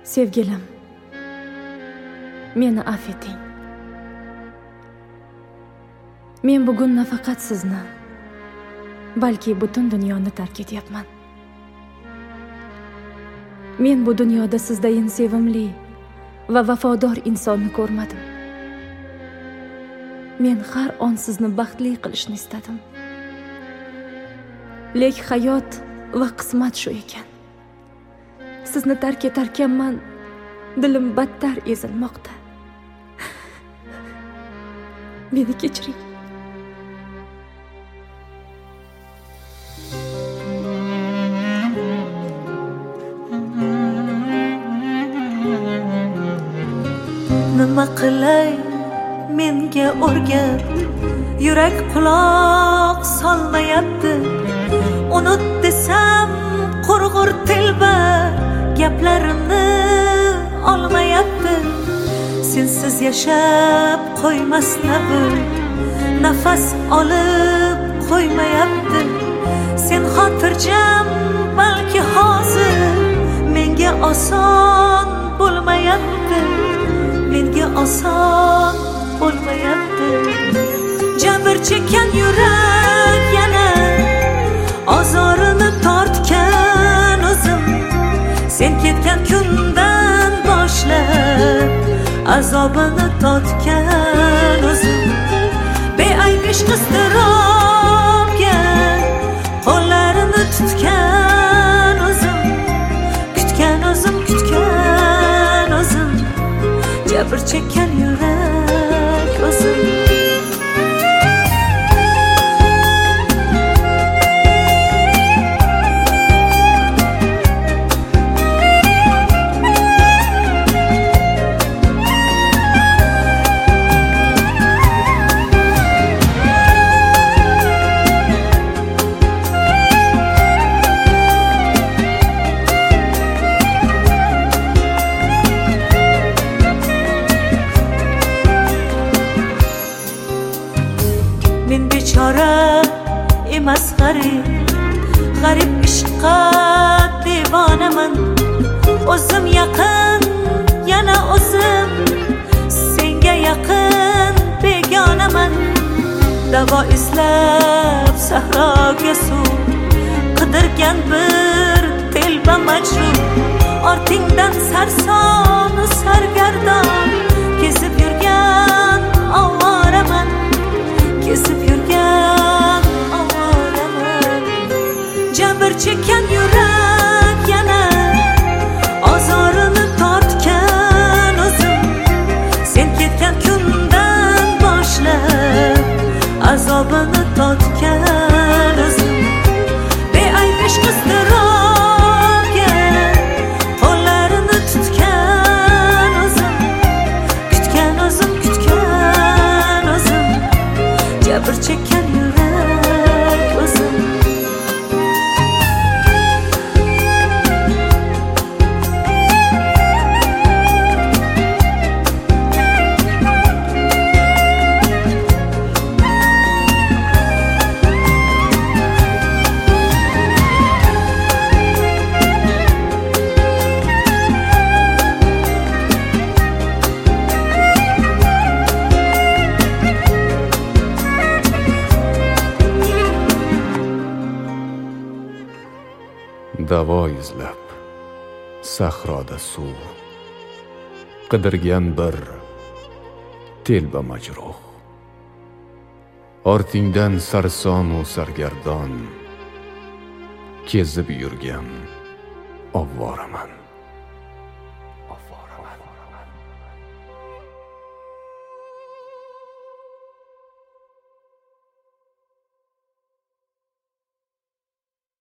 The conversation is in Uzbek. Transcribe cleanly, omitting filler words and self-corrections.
Sevgilim, meni afv eting. Men bugun nafaqat sizni, balki butun dunyoni tark etyapman. Men bu dunyoda sizdayin sevimli va vafodor insonni ko'rmadim. Men har on sizni baxtli qilishni istadim. Lek hayot va qismat shu ekan. Sizni tark etarkanman, dilim battar ezilmoqda. Meni kechiring. Nima qilay menga o'rgat, yurak quloq solmayapti. Unut desam qurg'ur telba gaplarimni olmayapti. Sensiz yashab qo'ymasna bu, nafas olib qo'ymayapti. Sen xotirjam balki hozir menga oson bo'lmayapti. Menga oson bo'lmayapti. Jabr chekkan yurak yana ozorini tortgan o'zim. Sen ketgan kundan boshlab azobini totgan o'zim. Beayb ishq iztirobga qo'llarini tutgan o'zim. Kutgan o'zim, kutgan o'zim. Jabr chekkan yurak o'zim. Men bechora emas g'arib ishqqa devonaman. O'zim yaqin, yana o'zim senga yaqin begonaman. Davo izlab sahroga suv qidirgan bir telba majnun. Ortingdan sarsonu sargardon kezib yurgan ovoraman. Kezib yurgan ovoraman. Jabr chekkan yurak yana ozorini tortgan o'zim. Sen ketgan kundan boshlab azobini totgan o'zim. Beayb ishq iztirobga qo'llarini tutgan o'zim. Kutgan o'zim, kutgan o'zim. Jabr chekkan yurak o'zim. Davo izlab sahroda suv qidirgan bir telba majruh. Ortingdan sarsonu sargardon kezib yurgan ovoraman.